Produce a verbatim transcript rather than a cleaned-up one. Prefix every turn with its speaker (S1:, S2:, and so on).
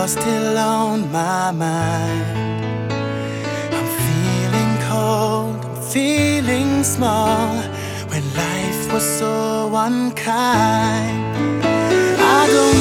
S1: you're still on my mind. I'm feeling cold, I'm feeling small, when life was so unkind. I don't